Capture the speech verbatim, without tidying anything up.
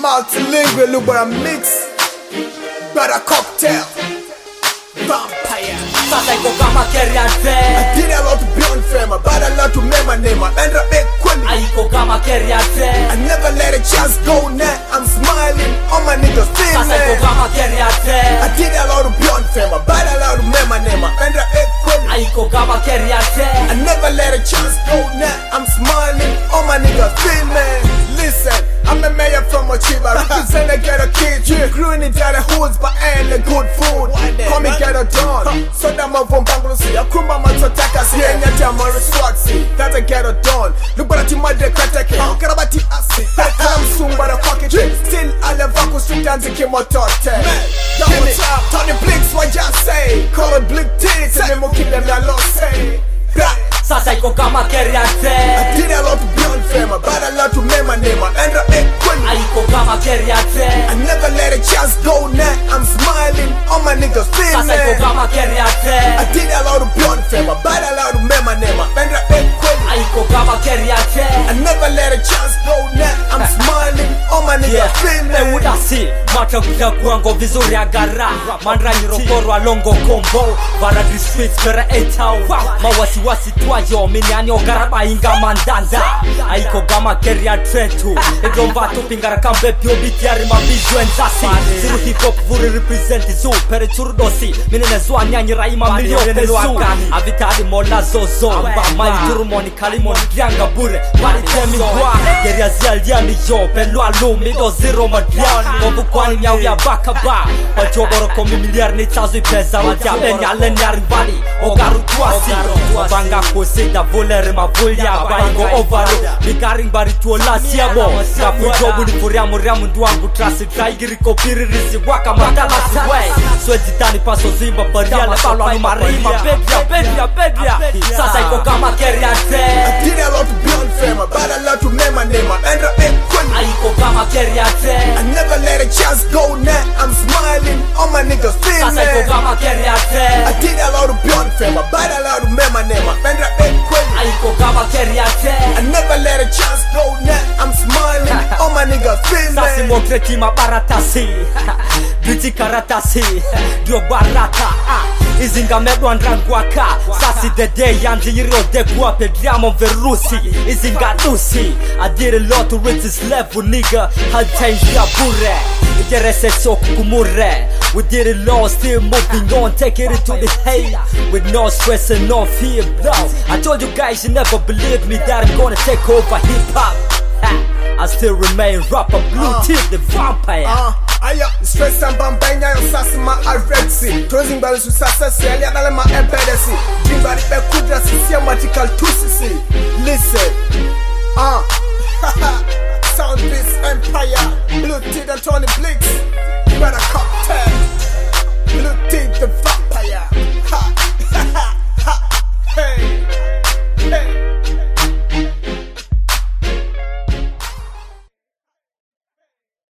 multilingual, look what I mix. Got a cocktail. Vampire. Sasa iko kama Keriate. I did a lot to be unfair, but a lot to mema nema. And a big queen. Aiko kama Keriate. I never let a chance go now. I'm smiling, all my niggas feeling. Sasa iko kama Keriate. I did a lot to be unfair, but a lot to mema nema. And a big queen. Aiko kama Keriate. I never let a chance go now. I'm smiling, all my niggas feeling. Listen, I'm a mayor from Ochiba. Represent the ghetto kids. Yeah. Grew in the dirty hoods, but ain't the good food. Call me ghetto dawn. So that my von Bangladesh. I crumble my totaka. See, and yet I'm a Swazi. That's a ghetto dawn. Look what you made the Katake. Karabati Asi. I'm soon by the fucking trip. Still, I love Vaku Street and the Kimotote. Double top. Tony Blinks, what you say? Call it Blink Tits. And then we'll keep them that long say. Sasa iko kama Keriate. I did a lot to be unfair, but a lot to mema nema. And a big queen. Aiko kama Keriate. I never let a chance go now. I'm smiling, all my niggas feeling. Sasa iko kama Keriate. I did a lot to be unfair, but a lot to mema nema. And a big queen. Aiko kama Keriate. I never let a chance go now. I'm smiling, all my niggas Yeah. feeling. Ewuda si mata kuja kuango vizuri agara. Mandra nyirokoro alongo kombo. Vara di streets kera etao. Mawasi wasi tuayo miniani ogaraba inga mandanda. Aiko kama Keriate tu. Edomba tu pingara kambe pio bitiari mabizyo enzasi. Siru hip hop vuri represent zu. Pere churudosi minene zua nyanyi raima milioni nezu. Avitadi mola zozo. Ba mali turumoni kalimoni dianga bure. Bari temi kwa Geria zialiani yo. Pelu alumi do zero madian. Obu kwani miau ya baka ba. Wajoboro komi miliari ni tazu ipeza. Wadia beni aleni aribali. Ogaru tuasi. Banga kusida volere mavulia. Baingo ovaro. Mikaring bari tuola siabo. Kapu jobu ni furiamu riamu nduangu trasi. Traigiri kopiri risi waka matala siwe. Swezi tani paso zimba bariale. Balwani marima. Bedria, bedria, bedria. Sasa iko kama Keriate. I did a lot to be unfair, but a lot to mema nema. And a big queen. Aiko kama Keriate. I never let a chance go now. I'm smiling, all my niggas Sasa iko feeling. kama Keriate. I did a lot to be unfair, but a lot to mema nema. And a big queen. Aiko kama Keriate. I never let a chance go now. I'm smiling, all my niggas Sasi feeling. mokreti mabaratasi. Biti karatasi. Dio barata. Izinga medwa ndrangwaka. Sasi the day yanzi yiro de kwa pediamo verusi. Izinga dusi. I did a lot to reach this level nigga. Had change ya bure. Ijerese soku kumure. We did it all, still moving on, taking it to the hay. With no stress and no fear, bro. I told you guys you never believed me that I'm gonna take over hip hop. I still remain rapper, blue Uh, tip, the vampire. Ah, aya, stress and bambanya yo sasi ma arexi. Trozing bali su sasasi, ali adale ma empedesi. Jimbari be kudra sisi ya matical tusisi. Listen, ah,